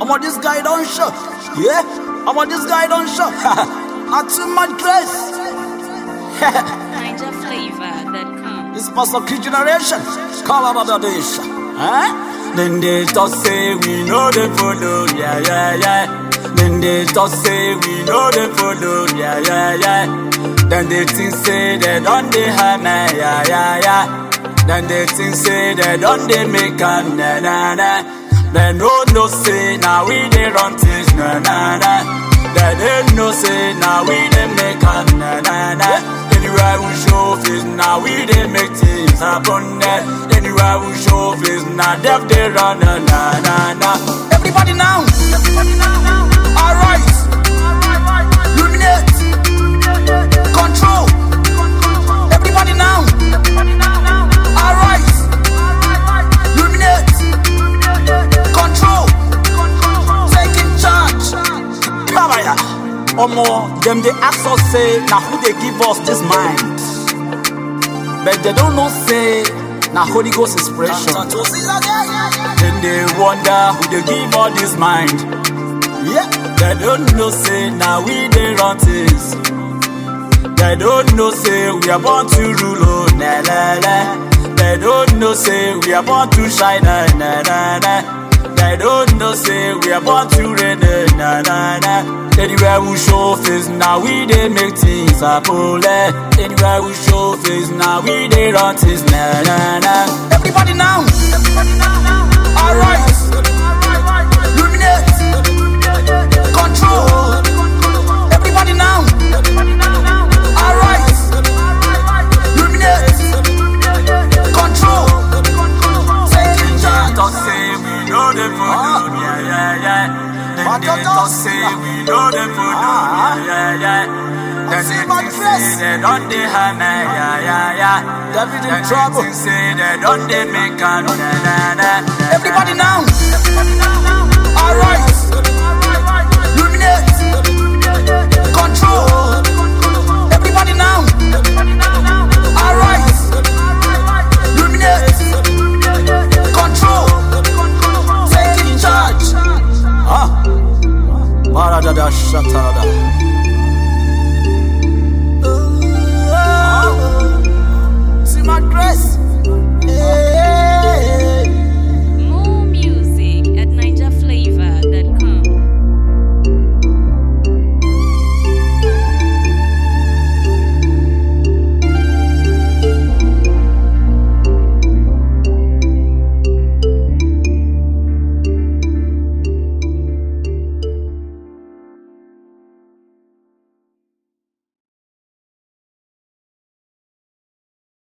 I'm on this guy don't show. Yeah, I'm on this guy don't show. Not too much grace. NigerFlavor.com. This must of kid generation. Call out of this. Then they just say we know the follow. Yeah, yeah, yeah. Then they just say we know the follow. Yeah, yeah, yeah. Then they think say they don't they hammer. Yeah, yeah, yeah. Then they think say they don't they make a na na na. They no say now we they run things na na na. They no say now we they make a na na na. Anywhere we show face now we they make things happen there. Anywhere we show face now they run na na na. Everybody now. Alright. Illuminate. Control. Everybody now. Alright. Illuminate. Control. Taking charge. Come here. Omo, them they ask us say, now who they give us this mind? But they don't know say, now Holy Ghost inspiration. Then they wonder who they give all this mind. Yeah, they don't know say, now we they run things. They don't know say, we are born to rule, oh, na na na. They don't know say, we are born to shine, na na na. They don't know say, we are born to reign, na na na. Anywhere we show face, now we they make things happen. Anywhere we show face, now we they run things, na na na. Everybody now. Alright. Illuminate. Control. Everybody now. Alright. Illuminate. Control. Taking charge. Don't say we know the food. Yeah, yeah, yeah. Then they don't say we know the food. Yeah, yeah. Then they say they don't they hammer. Yeah, yeah, yeah. David in trouble. Say they don't they make a na na na. Everybody now.